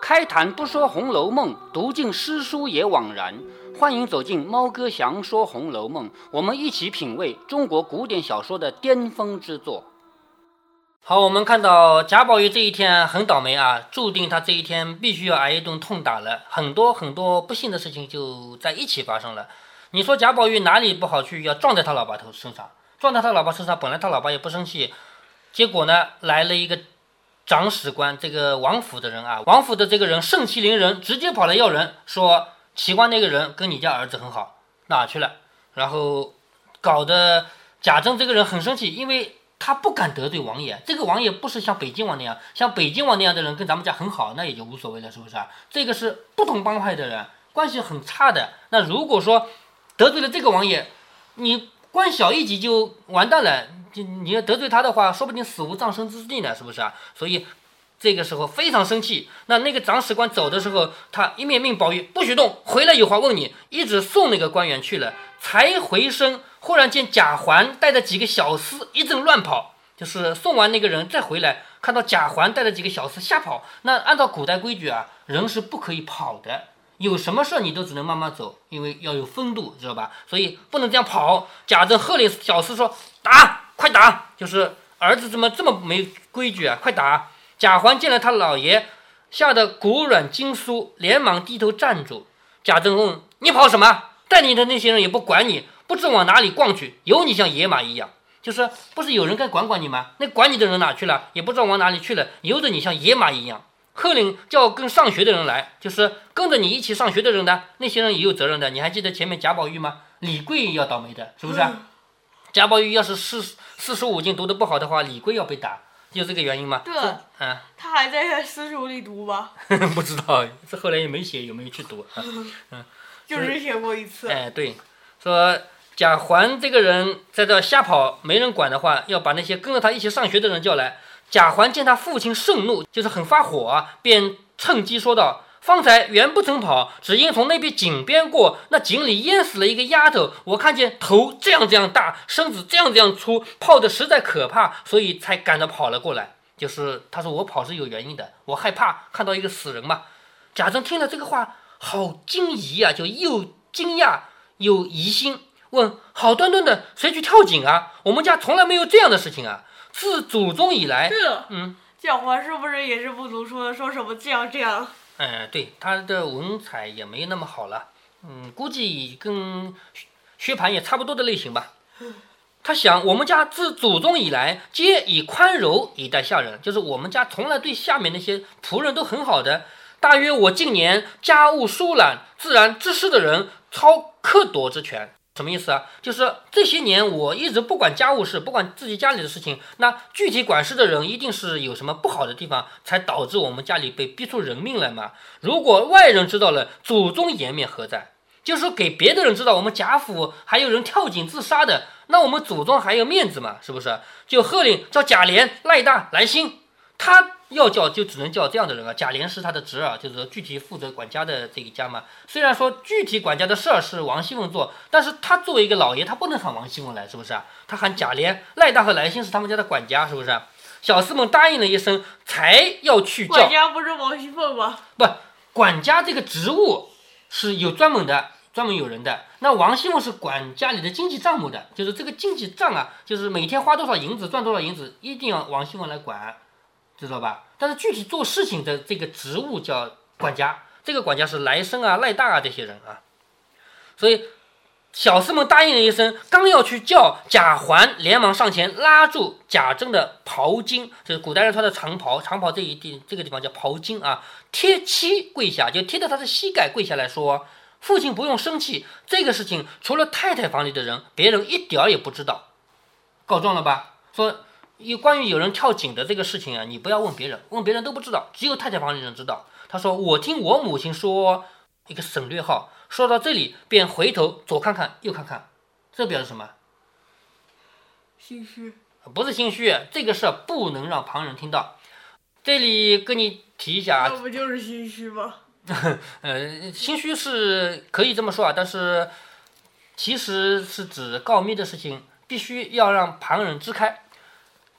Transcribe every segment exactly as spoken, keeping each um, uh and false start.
开坛不说《红楼梦》，读尽诗书也枉然。欢迎走进猫哥祥说《红楼梦》，我们一起品味中国古典小说的巅峰之作。好，我们看到贾宝玉这一天很倒霉啊，注定他这一天必须要挨一顿痛打了，很多很多不幸的事情就在一起发生了。你说贾宝玉哪里不好去，要撞在他老爸头身上，撞在他老爸身上，本来他老爸也不生气，结果呢来了一个长史官，这个王府的人啊，王府的这个人盛气凌人，直接跑来要人，说奇怪那个人跟你家儿子很好，哪去了？然后搞得贾政这个人很生气，因为他不敢得罪王爷，这个王爷不是像北京王那样，像北京王那样的人跟咱们家很好，那也就无所谓了，是不是啊？这个是不同帮派的人，关系很差的。那如果说得罪了这个王爷，你官小一级就完蛋了，你要得罪他的话，说不定死无葬身之地呢，是不是啊？所以这个时候非常生气。那那个长史官走的时候，他一面命宝玉不许动，回来有话问你，一直送那个官员去了，才回身，忽然见贾环带着几个小厮一阵乱跑，就是送完那个人再回来，看到贾环带着几个小厮瞎跑。那按照古代规矩啊，人是不可以跑的，有什么事你都只能慢慢走，因为要有风度，知道吧？所以不能这样跑。贾政喝令小厮说：“打，快打！”就是儿子怎么这么没规矩啊？快打！贾环见了他老爷，吓得骨软筋酥，连忙低头站住。贾政问：“你跑什么？带你的那些人也不管你，不知往哪里逛去，有你像野马一样。就是不是有人该管管你吗？那管你的人哪去了？也不知道往哪里去了，由着你像野马一样。”贺令叫跟上学的人来，就是跟着你一起上学的人呢，那些人也有责任的。你还记得前面贾宝玉吗？李贵要倒霉的，是不是、嗯、贾宝玉要是四四书五经读得不好的话，李贵要被打，就这个原因吗？ 对， 嗯， 他还在私塾里读吧？ 不知道，这后来也没写有没有去读。嗯， 就是写过一次。 哎，对，说贾环这个人在这瞎跑，没人管的话，要把那些跟着他一起上学的人叫来。贾环见他父亲盛怒，就是很发火啊，便趁机说道：“方才原不曾跑，只因从那边井边过，那井里淹死了一个丫头，我看见头这样这样大，身子这样这样粗，泡得实在可怕，所以才赶着跑了过来。”就是他说我跑是有原因的，我害怕看到一个死人嘛。贾政听了这个话，好惊疑啊，就又惊讶又疑心，问：“好端端的谁去跳井啊？我们家从来没有这样的事情啊！自祖宗以来。” 对了， 嗯， 贾环是不是也是不读书的？说什么这样这样？ 哎，对，他的文采也没那么好了，嗯，估计跟薛蟠也差不多的类型吧。他想，我们家自祖宗以来，皆以宽柔以待下人，就是我们家从来对下面那些仆人都很好的。大约我近年家务疏懒，自然知事的人操克夺之权。什么意思啊？就是这些年我一直不管家务事，不管自己家里的事情，那具体管事的人一定是有什么不好的地方，才导致我们家里被逼出人命来嘛。如果外人知道了，祖宗颜面何在？就是说给别的人知道我们贾府还有人跳井自杀的，那我们祖宗还有面子嘛？是不是？就喝令叫贾琏、赖大、来兴，他要叫就只能叫这样的人啊。贾琏是他的侄儿，就是具体负责管家的这一家嘛。虽然说具体管家的事儿是王熙凤做，但是他作为一个老爷，他不能喊王熙凤来，是不是啊？他喊贾琏、赖大和来兴是他们家的管家，是不是？小厮们答应了一声，才要去叫。 管家不是王熙凤吗？ 不，管家这个职务是有专门的，专门有人的。那王熙凤是管家里的经济账目的，就是这个经济账啊，就是每天花多少银子，赚多少银子，一定要王熙凤来管。知道吧？但是具体做事情的这个职务叫管家，这个管家是来生啊、赖大啊这些人啊。所以小厮们答应了一声，刚要去叫，贾环连忙上前拉住贾政的袍襟，就是古代人穿的长袍，长袍这一地这个地方叫袍襟啊，贴膝跪下，就贴着他的膝盖跪下来说：“父亲不用生气，这个事情除了太太房里的人，别人一点也不知道。”告状了吧？说有关于有人跳井的这个事情啊，你不要问别人，问别人都不知道，只有太太房里人知道。他说：“我听我母亲说，一个省略号。”说到这里，便回头左看看右看看，这表示什么？ 心虚？ 不是心虚，这个事不能让旁人听到。这里跟你提一下， 那不就是心虚吗？ 呃，心虚是可以这么说啊，但是其实是指告密的事情，必须要让旁人支开。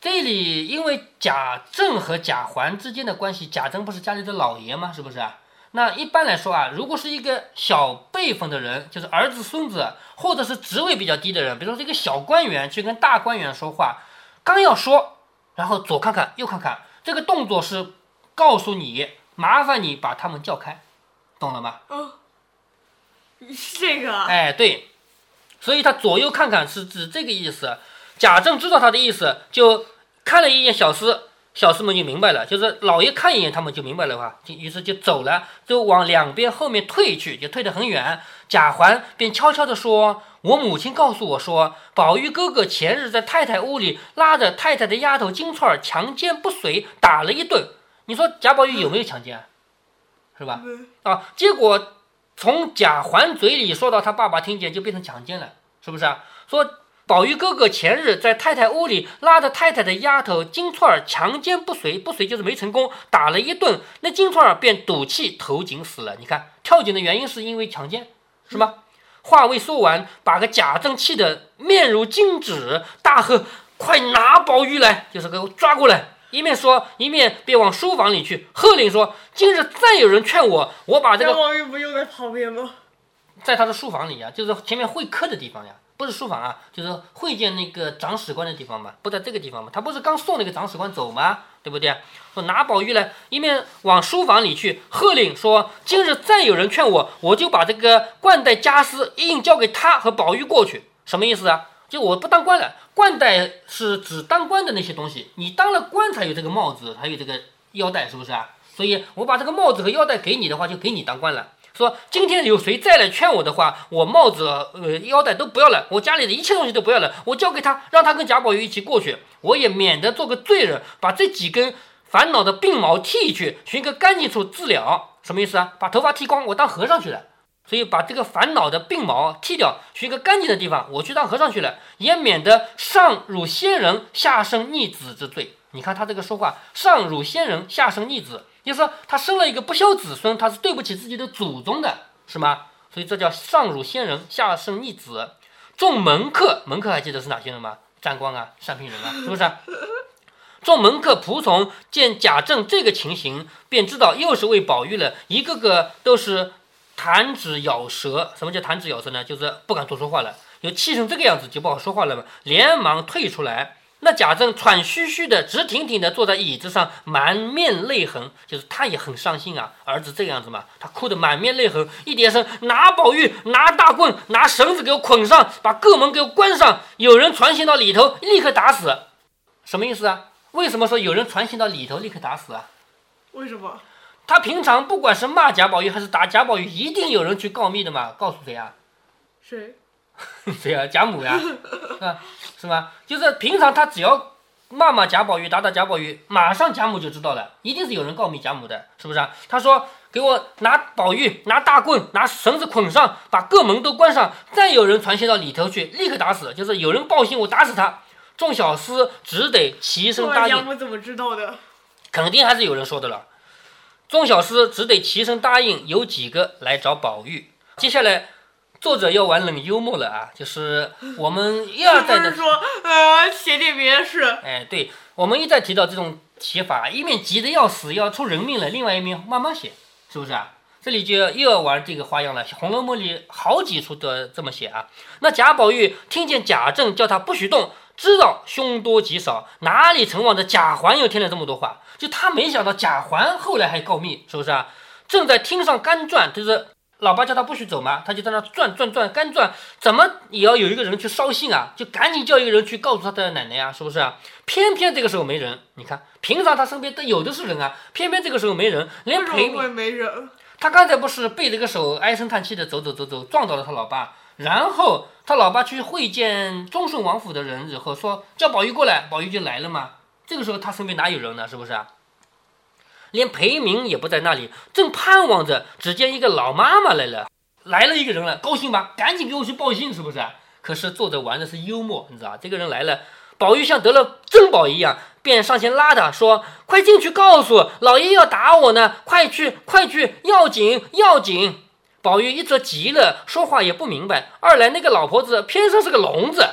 这里因为贾政和贾环之间的关系，贾政不是家里的老爷吗？是不是啊？那一般来说啊，如果是一个小辈分的人，就是儿子、孙子，或者是职位比较低的人，比如说这个小官员去跟大官员说话，刚要说，然后左看看右看看，这个动作是告诉你，麻烦你把他们叫开，懂了吗？ 哦，这个， 哎，对，所以他左右看看是指这个意思。贾政知道他的意思，就看了一眼小厮，小厮们就明白了，就是老爷看一眼他们就明白了吧，于是就走了，就往两边后面退去，就退得很远。贾环便悄悄地说：“我母亲告诉我说，宝玉哥哥前日在太太屋里拉着太太的丫头金钏儿强奸不遂，打了一顿。你说贾宝玉有没有强奸？是吧？啊，结果从贾环嘴里说到他爸爸听见，就变成强奸了，是不是啊？说宝玉哥哥前日在太太屋里拉着太太的丫头金钏儿强奸不遂，不遂就是没成功，打了一顿，那金钏儿便赌气投井死了。你看跳井的原因是因为强奸，是吗？话未说完，把个贾政气得面如金纸，大喝：“快拿宝玉来！就是给我抓过来！”一面说，一面便往书房里去，喝令说：“今日再有人劝我，我把这个……” 宝玉不就在旁边吗？ 在他的书房里啊，就是前面会客的地方呀。不是书房啊，就是会见那个长史官的地方嘛，不在这个地方嘛，他不是刚送那个长史官走吗？对不对？说拿宝玉来，一面往书房里去，喝令说：“今日再有人劝我，我就把这个冠带家私一应交给他和宝玉过去。”什么意思啊？就我不当官了，冠带是指当官的那些东西，你当了官才有这个帽子，还有这个腰带，是不是啊？所以我把这个帽子和腰带给你的话，就给你当官了。说今天有谁再来劝我的话，我帽子呃腰带都不要了，我家里的一切东西都不要了，我交给他，让他跟贾宝玉一起过去，我也免得做个罪人，把这几根烦恼的鬓毛剃去，寻个干净处治了。什么意思啊？把头发剃光，我当和尚去了。所以把这个烦恼的鬓毛剃掉，寻个干净的地方，我去当和尚去了，也免得上辱先人，下生逆子之罪。你看他这个说话，上辱先人，下生逆子，就是说他生了一个不孝子孙，他是对不起自己的祖宗的，是吗？所以这叫上辱先人，下生逆子。众门客，门客还记得是哪些人吗？沾光啊，善平人啊，是不是？众门客仆从见贾政这个情形，便知道又是为宝玉了，一个个都是弹指咬舌。什么叫弹指咬舌呢？就是不敢多说话了，有气成这个样子就不好说话了嘛，连忙退出来。那贾政喘吁吁的，直挺挺的坐在椅子上，满面泪痕，就是他也很伤心啊，儿子这个样子嘛，他哭得满面泪痕，一叠声拿宝玉，拿大棍，拿绳子给我捆上，把各门给我关上，有人传信到里头，立刻打死。什么意思啊？为什么说有人传信到里头立刻打死啊？ 为什么？ 他平常不管是骂贾宝玉还是打贾宝玉，一定有人去告密的嘛，告诉谁啊？ 谁？ 谁啊？贾母呀，啊，是吧？就是平常他只要骂骂贾宝玉，打打贾宝玉，马上贾母就知道了，一定是有人告密贾母的，是不是啊？他说给我拿宝玉，拿大棍，拿绳子捆上，把各门都关上，再有人传信到里头去，立刻打死。就是有人报信，我打死他。众小厮只得齐声答应。 贾母怎么知道的？ 肯定还是有人说的了。众小厮只得齐声答应，有几个来找宝玉。接下来作者要玩冷幽默了啊，就是我们一而再的不是说呃写点别的事。 哎，对，我们一再提到这种写法，一面急得要死要出人命了，另外一面慢慢写，是不是啊？这里就又要玩这个花样了，《红楼梦》里好几处都这么写啊。那贾宝玉听见贾政叫他不许动，知道凶多吉少，哪里曾望着贾环又添了这么多话，就他没想到贾环后来还告密，是不是啊？正在厅上干转，就是老爸叫他不许走嘛，他就在那转转转干转，怎么也要有一个人去捎信啊，就赶紧叫一个人去告诉他的奶奶啊，是不是啊？偏偏这个时候没人，你看平常他身边都有的是人啊，偏偏这个时候没人，连陪会没人。 他刚才不是背着个手唉声叹气的走走走走，撞到了他老爸，然后他老爸去会见忠顺王府的人以后说叫宝玉过来，宝玉就来了嘛。这个时候他身边哪有人呢？是不是啊？连裴明也不在那里，正盼望着，只见一个老妈妈来了，来了一个人了，高兴吧？赶紧给我去报信，是不是啊？可是作者玩的是幽默，你知道这个人来了，宝玉像得了珍宝一样，便上前拉他说：“快进去告诉老爷要打我呢，快去快去，要紧要紧！”宝玉一则急了，说话也不明白；二来那个老婆子偏生是个聋子，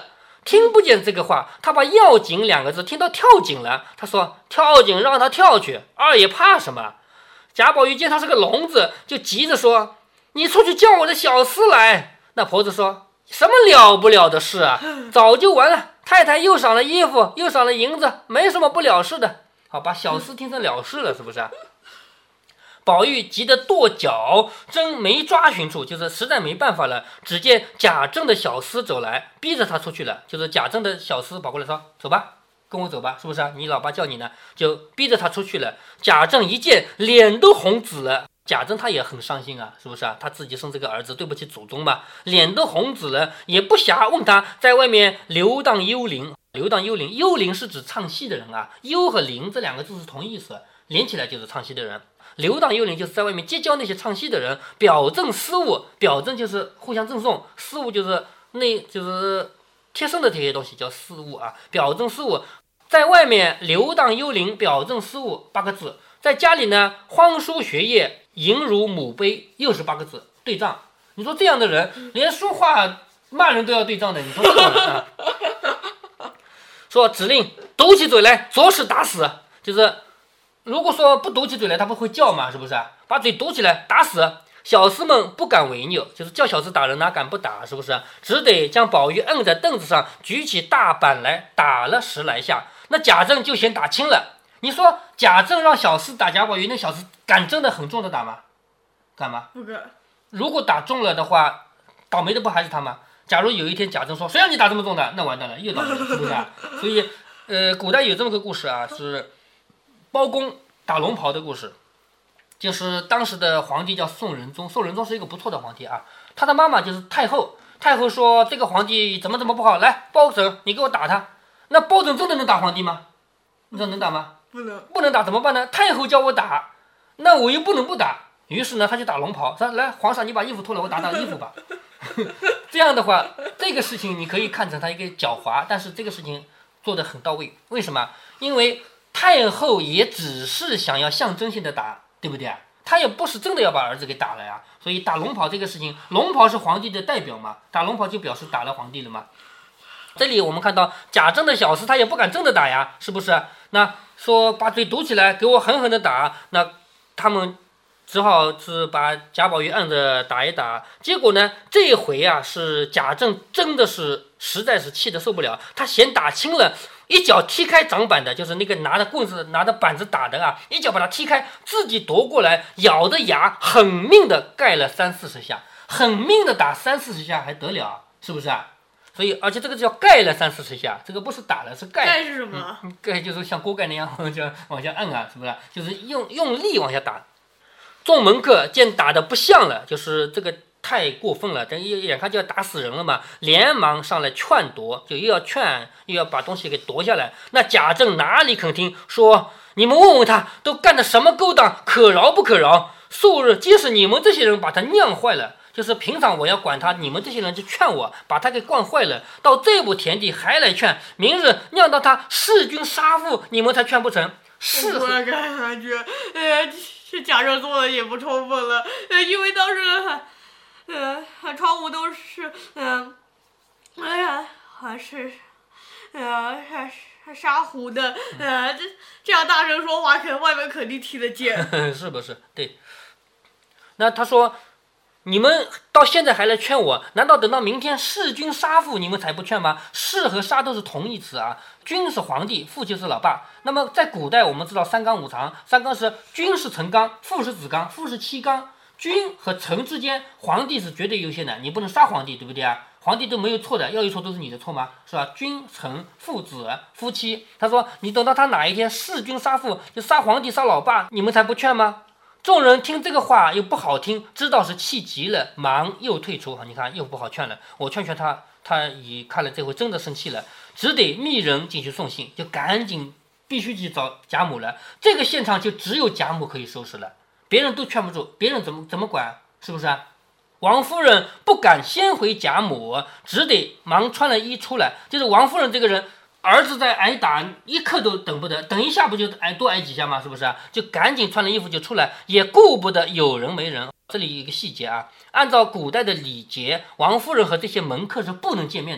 听不见这个话，他把要紧两个字听到跳井了。他说跳井让他跳去，二爷怕什么？贾宝玉见他是个聋子，就急着说，你出去叫我的小厮来。那婆子说，什么了不了的事啊，早就完了，太太又赏了衣服又赏了银子，没什么不了事的。好，把小厮听成了事了，是不是啊？宝玉急得跺脚，真没抓寻处，就是实在没办法了。只见贾政的小厮走来，逼着他出去了。就是贾政的小厮跑过来说，走吧，跟我走吧，是不是啊？你老爸叫你呢，就逼着他出去了。贾政一见，脸都红紫了。贾政他也很伤心啊，是不是啊？他自己生这个儿子，对不起祖宗嘛，脸都红紫了，也不暇问他在外面游荡幽灵。游荡幽灵，幽灵是指唱戏的人啊，幽和灵这两个字是同意思，连起来就是唱戏的人。游荡幽灵就是在外面结交那些唱戏的人，表赠私物，表赠就是互相赠送，私物就是那就是贴身的这些东西叫私物啊。表赠私物，在外面游荡幽灵，表赠私物八个字，在家里呢荒疏学业，淫如母悲，又是八个字对仗。你说这样的人，连说话骂人都要对仗的，你说这种人啊？说指令堵起嘴来，左使打死，就是如果说不堵起嘴来，他不会叫嘛，是不是？把嘴堵起来，打死。小厮们不敢违拗，就是叫小厮打人，哪敢不打，是不是？只得将宝玉摁在凳子上，举起大板来打了十来下。那贾政就嫌打轻了。你说贾政让小厮打贾宝玉，那小厮敢真的很重的打吗？敢吗？ 不敢。 如果打中了的话，倒霉的不还是他吗？假如有一天贾政说，谁让你打这么重的，那完蛋了，又倒霉了，是不是啊？所以，呃，古代有这么个故事啊，是包公打龙袍的故事。就是当时的皇帝叫宋仁宗，宋仁宗是一个不错的皇帝啊。他的妈妈就是太后，太后说这个皇帝怎么怎么不好，来包拯，你给我打他。那包拯真的能打皇帝吗？你说能打吗？ 不能。 不能打怎么办呢？太后叫我打，那我又不能不打。于是呢，他就打龙袍，说来皇上，你把衣服脱了，我打打衣服吧。这样的话，这个事情你可以看成他一个狡猾，但是这个事情做得很到位。为什么？因为太后也只是想要象征性的打。对不对啊？他也不是真的要把儿子给打了呀，所以打龙袍这个事情，龙袍是皇帝的代表嘛，打龙袍就表示打了皇帝了嘛。这里我们看到贾政的小厮他也不敢真的打呀，是不是？那说把嘴堵起来，给我狠狠的打，那他们只好是把贾宝玉按着打一打。结果呢，这一回啊，是贾政真的是实在是气得受不了，他嫌打轻了。一脚踢开掌板的，就是那个拿着棍子拿着板子打的啊，一脚把他踢开，自己夺过来，咬着牙狠命的盖了三四十下，狠命的打三四十下还得了，是不是啊？所以而且这个叫盖了三四十下，这个不是打了，是盖。 盖是什么？ 嗯、盖就是像锅盖那样就往下按啊，是不是？就是用用力往下打。众门客见打的不像了，就是这个太过分了，这眼看就要打死人了嘛，连忙上来劝夺，就又要劝又要把东西给夺下来。那贾政哪里肯听，说你们问问他都干的什么勾当，可饶不可饶？素日皆是你们这些人把他酿坏了，就是平常我要管他，你们这些人就劝我把他给惯坏了，到这步田地还来劝，明日酿到他弑君杀父，你们才劝不成？是我感觉呃是贾政做的也不充分了，呃因为当时呃，窗户都是，嗯、呃，哎呀，还是，呃，是沙糊的，呃，这这样大声说话，肯外面肯定听得见， 是不是？对。那他说，你们到现在还来劝我，难道等到明天弑君杀父，你们才不劝吗？弑和杀都是同义词啊，君是皇帝，父就是老爸。那么在古代，我们知道三纲五常，三纲是君是臣纲，父是子纲，父是妻纲。君和臣之间，皇帝是绝对优先的，你不能杀皇帝，对不对啊？皇帝都没有错的，要有错都是你的错吗？是吧？君臣父子夫妻，他说你等到他哪一天弑君杀父，就杀皇帝杀老爸，你们才不劝吗？众人听这个话又不好听，知道是气急了，忙又退出。你看又不好劝了，我劝劝他，他已看了这回真的生气了，只得密人进去送信，就赶紧必须去找贾母了。这个现场就只有贾母可以收拾了。别人都劝不住，别人怎么怎么管，是不是啊？王夫人不敢先回贾母，只得忙穿了衣出来。就是王夫人这个人，儿子在挨打，一刻都等不得，等一下不就挨多挨几下吗？是不是啊？就赶紧穿了衣服就出来，也顾不得有人没人。这里有一个细节啊，按照古代的礼节，王夫人和这些门客是不能见面的。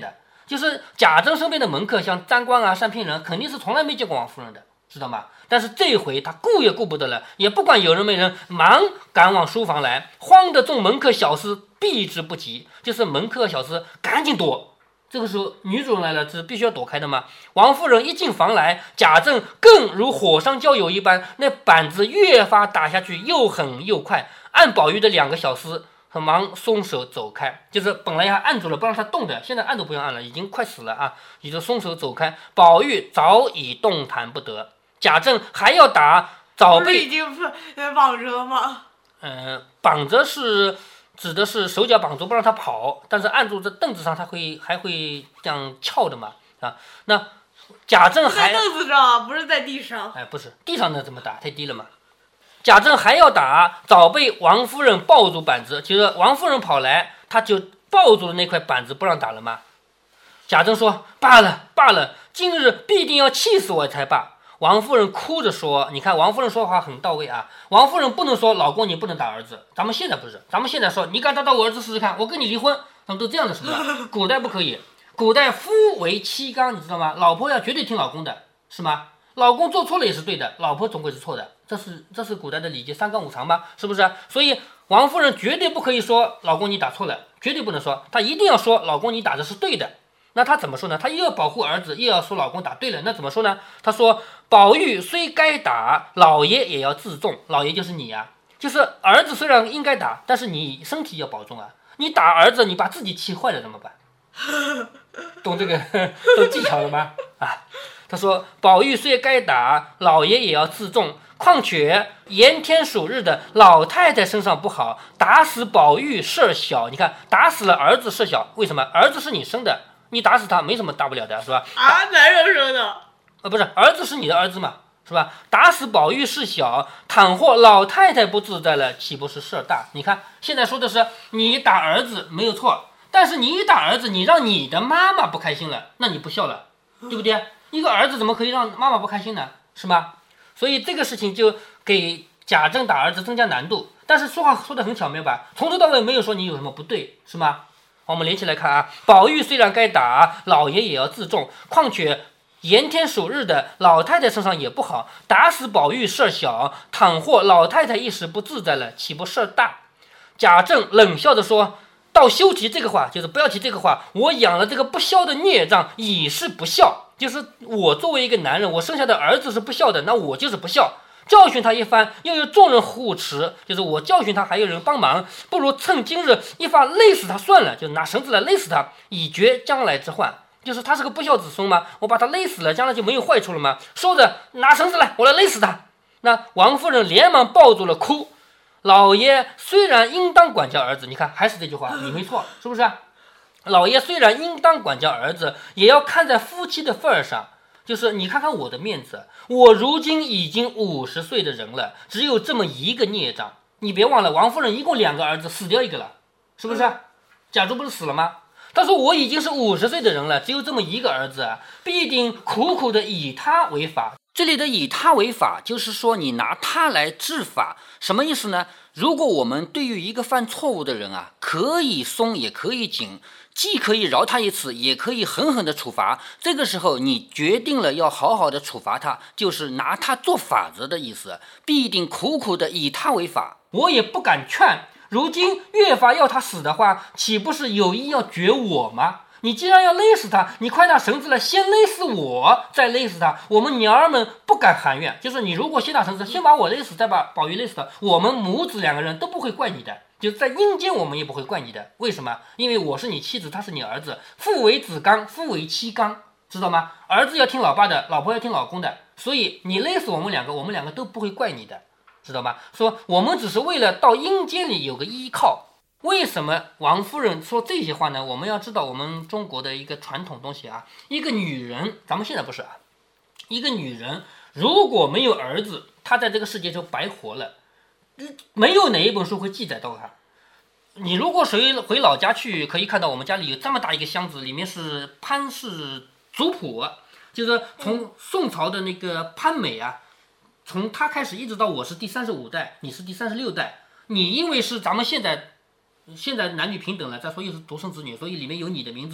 就是贾政身边的门客，像詹官啊、单聘人，肯定是从来没见过王夫人的，知道吗？但是这回他顾也顾不得了，也不管有人没人，忙赶往书房来，慌得众门客小厮避之不及，就是门客小厮赶紧躲。这个时候女主人来了，这必须要躲开的嘛。王夫人一进房来，贾政更如火上浇油一般，那板子越发打下去，又狠又快。按宝玉的两个小厮很忙松手走开，就是本来还按住了不让他动的，现在按都不用按了，已经快死了啊，也就松手走开。宝玉早已动弹不得，贾政还要打，早被已经绑着了吗？ 呃，绑着是指的是手脚绑住不让他跑，但是按住这凳子上他会还会这样翘的嘛啊。那贾政还在凳子上，不是在地上。 哎，不是地上那怎么打？太低了嘛。贾政还要打，早被王夫人抱住板子，就是王夫人跑来，他就抱住了那块板子不让打了嘛。贾政说：“罢了罢了，今日必定要气死我才罢。”王夫人哭着说：“你看，王夫人说话很到位啊。王夫人不能说老公你不能打儿子，咱们现在不是，咱们现在说你敢打到我儿子试试看，我跟你离婚，他们都这样的，是吧？古代不可以，古代夫为妻纲，你知道吗？老婆要绝对听老公的，是吗？老公做错了也是对的，老婆总归是错的，这是这是古代的礼节，三纲五常嘛，是不是？所以王夫人绝对不可以说老公你打错了，绝对不能说，她一定要说老公你打的是对的。”那他怎么说呢？他又要保护儿子，又要说老公打对了，那怎么说呢？他说：“宝玉虽该打，老爷也要自重。老爷就是你啊，就是儿子虽然应该打，但是你身体要保重啊。你打儿子，你把自己气坏了怎么办？懂这个懂技巧了吗？啊，他说宝玉虽该打，老爷也要自重。况且炎天暑日的，老太太身上不好，打死宝玉事儿小。你看，打死了儿子事小，为什么？儿子是你生的。”你打死他没什么大不了的，是吧？ 啊，男人生的， 呃，不是，儿子是你的儿子嘛，是吧？打死宝玉事小，倘或老太太不自在了，岂不是事儿大？你看，现在说的是你打儿子没有错，但是你一打儿子，你让你的妈妈不开心了，那你不孝了，对不对？一个儿子怎么可以让妈妈不开心呢？是吧？所以这个事情就给贾政打儿子增加难度，但是说话说得很巧妙吧？从头到尾没有说你有什么不对，是吗？我们连起来看啊，宝玉虽然该打，老爷也要自重。况且炎天暑日的，老太太身上也不好，打死宝玉事儿小，倘或老太太一时不自在了，岂不事儿大？贾政冷笑着说：“倒休提这个话，就是不要提这个话。我养了这个不孝的孽障，已是不孝。就是我作为一个男人，我生下的儿子是不孝的，那我就是不孝。”教训他一番，又有众人护持，就是我教训他，还有人帮忙，不如趁今日一发累死他算了，就拿绳子来累死他，以绝将来之患。就是他是个不孝子孙嘛，我把他累死了，将来就没有坏处了嘛。说着拿绳子来，我来累死他。那王夫人连忙抱住了哭。老爷虽然应当管教儿子，你看还是这句话，你没错，是不是？老爷虽然应当管教儿子，也要看在夫妻的份儿上。就是你看看我的面子，我如今已经五十岁的人了，只有这么一个孽障。你别忘了，王夫人一共两个儿子，死掉一个了，是不是？贾珠不是死了吗？他说我已经是五十岁的人了，只有这么一个儿子，必定苦苦的以他为法。 这里的以他为法，就是说你拿他来治法，什么意思呢？如果我们对于一个犯错误的人啊，可以松也可以紧，既可以饶他一次，也可以狠狠的处罚。这个时候你决定了要好好的处罚他，就是拿他做法子的意思，必定苦苦的以他为法。 我也不敢劝，如今越发要他死的话，岂不是有意要绝我吗？你既然要勒死他，你快拿绳子来，先勒死我，再勒死他。我们娘儿们不敢含怨，就是你如果先拿绳子，先把我勒死，再把宝玉勒死他，我们母子两个人都不会怪你的，就是在阴间我们也不会怪你的。为什么？因为我是你妻子，他是你儿子，父为子纲，夫为妻纲，知道吗？儿子要听老爸的，老婆要听老公的，所以你勒死我们两个，我们两个都不会怪你的，知道吗？说我们只是为了到阴间里有个依靠。为什么王夫人说这些话呢？我们要知道我们中国的一个传统东西啊，一个女人，咱们现在不是啊，一个女人如果没有儿子，她在这个世界就白活了，没有哪一本书会记载到她。你如果谁回老家去，可以看到我们家里有这么大一个箱子，里面是潘氏族谱，就是从宋朝的那个潘美啊，从她开始一直到我是第三十五代，你是第三十六代，你因为是咱们现在现在男女平等了，再说又是独生子女，所以里面有你的名字。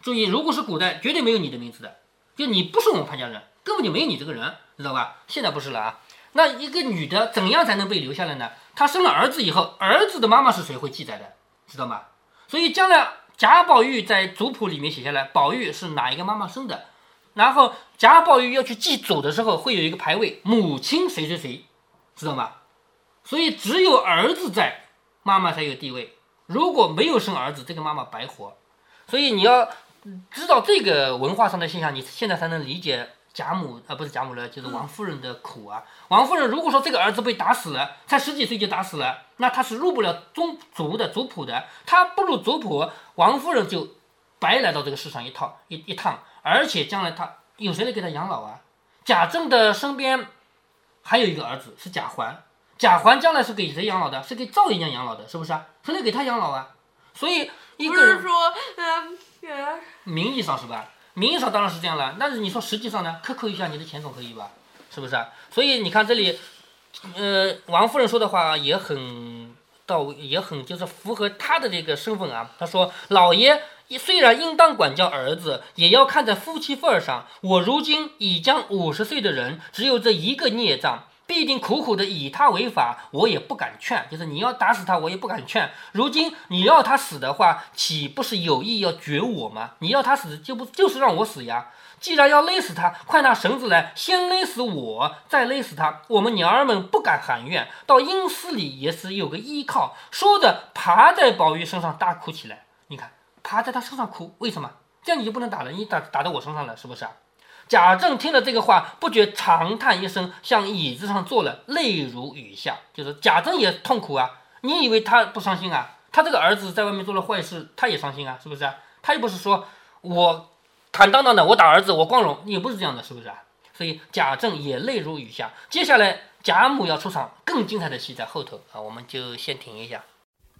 注意，如果是古代，绝对没有你的名字的，就你不是我们潘家人，根本就没有你这个人，知道吧？现在不是了啊。那一个女的怎样才能被留下来呢？她生了儿子以后，儿子的妈妈是谁会记载的，知道吗？所以将来贾宝玉在族谱里面写下来，宝玉是哪一个妈妈生的，然后贾宝玉要去祭祖的时候，会有一个牌位，母亲谁谁谁，知道吗？所以只有儿子在，妈妈才有地位。如果没有生儿子，这个妈妈白活。所以你要知道这个文化上的现象，你现在才能理解贾母啊，不是贾母了，就是王夫人的苦啊。王夫人如果说这个儿子被打死了，才十几岁就打死了，那他是入不了宗族的族谱的，他不入族谱，王夫人就白来到这个世上一套一一趟，而且将来他有谁来给他养老啊？贾政的身边还有一个儿子是贾环，贾环将来是给谁养老的？是给赵姨娘养老的，是不是啊？谁来给他养老啊？所以一个人不是说，嗯、呃， 名义上是吧？名义上当然是这样了，但是你说实际上呢？克扣一下你的钱总可以吧？是不是啊？所以你看这里，呃，王夫人说的话也很到位，也很就是符合她的这个身份啊。她说：“老爷虽然应当管教儿子，也要看在夫妻份上。我如今已将五十岁的人，只有这一个孽障。”必定苦苦的以他为法，我也不敢劝，就是你要打死他，我也不敢劝。如今你要他死的话，岂不是有意要绝我吗？你要他死，就不就是让我死呀？既然要勒死他，快拿绳子来，先勒死我，再勒死他。我们娘儿们不敢喊冤，到阴司里也是有个依靠。说着，爬在宝玉身上大哭起来。你看，爬在他身上哭，为什么？这样你就不能打了，你打打到我身上了，是不是啊？贾政听了这个话，不觉长叹一声，向椅子上坐了，泪如雨下。就是贾政也痛苦啊！你以为他不伤心啊？他这个儿子在外面做了坏事，他也伤心啊，是不是啊？他又不是说我坦荡荡的，我打儿子我光荣，也不是这样的，是不是啊？所以贾政也泪如雨下。接下来贾母要出场，更精彩的戏在后头啊，我们就先停一下。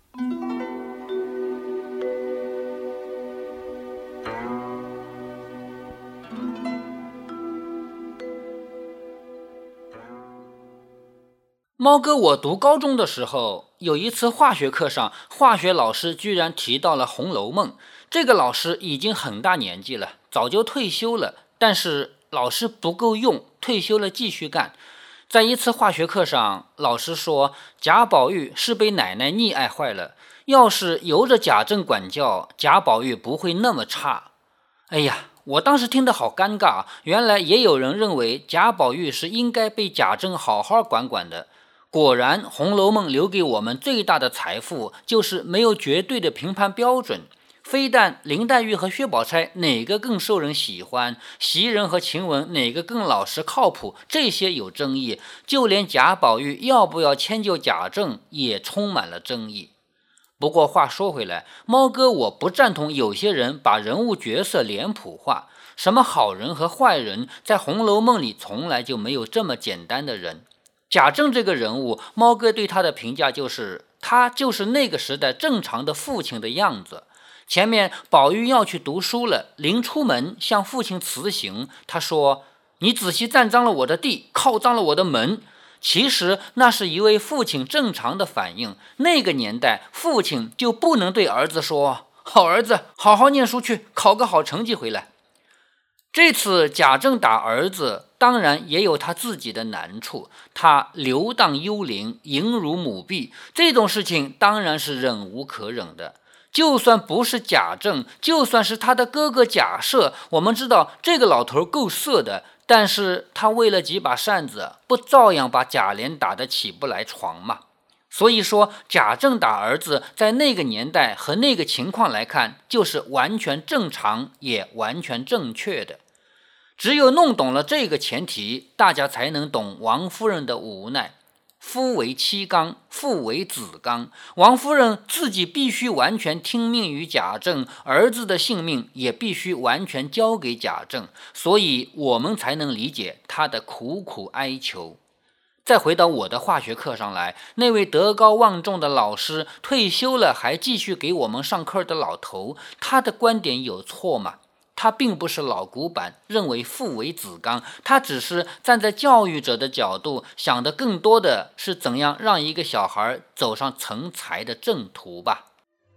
猫哥，我读高中的时候，有一次化学课上，化学老师居然提到了《红楼梦》。这个老师已经很大年纪了，早就退休了，但是老师不够用，退休了继续干。在一次化学课上，老师说贾宝玉是被奶奶溺爱坏了，要是由着贾政管教，贾宝玉不会那么差。哎呀，我当时听得好尴尬，原来也有人认为贾宝玉是应该被贾政好好管管的。果然，《红楼梦》留给我们最大的财富就是没有绝对的评判标准。非但林黛玉和薛宝钗哪个更受人喜欢，袭人和晴雯哪个更老实靠谱，这些有争议，就连贾宝玉要不要迁就贾政也充满了争议。不过话说回来，猫哥我不赞同有些人把人物角色脸谱化，什么好人和坏人，在《红楼梦》里从来就没有这么简单的人。贾政这个人物，猫哥对他的评价就是，他就是那个时代正常的父亲的样子。前面宝玉要去读书了，临出门向父亲辞行，他说：“你仔细占脏了我的地，靠脏了我的门。”其实那是一位父亲正常的反应。那个年代，父亲就不能对儿子说：“好儿子，好好念书去，考个好成绩回来。”这次贾政打儿子，当然也有他自己的难处，他流荡幽灵，淫辱母婢，这种事情当然是忍无可忍的。就算不是贾政，就算是他的哥哥贾赦，我们知道这个老头够色的，但是他为了几把扇子，不照样把贾琏打得起不来床吗？所以说贾政打儿子在那个年代和那个情况来看，就是完全正常也完全正确的。只有弄懂了这个前提，大家才能懂王夫人的无奈。夫为妻纲，父为子纲，王夫人自己必须完全听命于贾政，儿子的性命也必须完全交给贾政，所以我们才能理解她的苦苦哀求。再回到我的化学课上来，那位德高望重的老师，退休了还继续给我们上课的老头，他的观点有错吗？他并不是老古板，认为父为子纲，他只是站在教育者的角度，想的更多的是怎样让一个小孩走上成才的正途吧。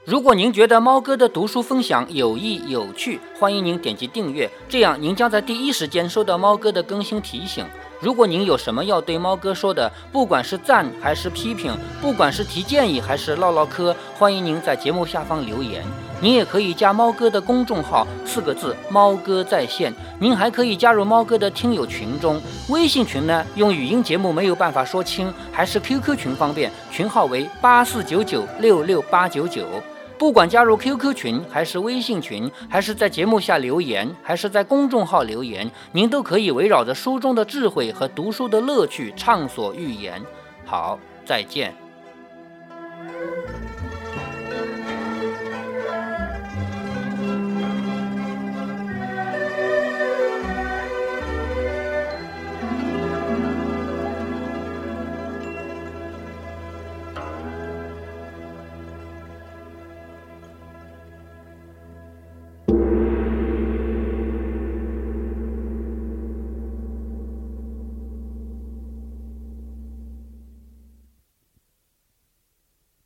如果您觉得猫哥的读书分享有益有趣，欢迎您点击订阅，这样您将在第一时间收到猫哥的更新提醒。如果您有什么要对猫哥说的，不管是赞还是批评，不管是提建议还是唠唠嗑，欢迎您在节目下方留言。您也可以加猫哥的公众号，四个字猫哥在线。您还可以加入猫哥的听友群中，微信群呢用语音节目没有办法说清，还是 Q Q 群方便，群号为八四九九六六八九九。不管加入 Q Q 群还是微信群，还是在节目下留言，还是在公众号留言，您都可以围绕着书中的智慧和读书的乐趣畅所欲言。好，再见。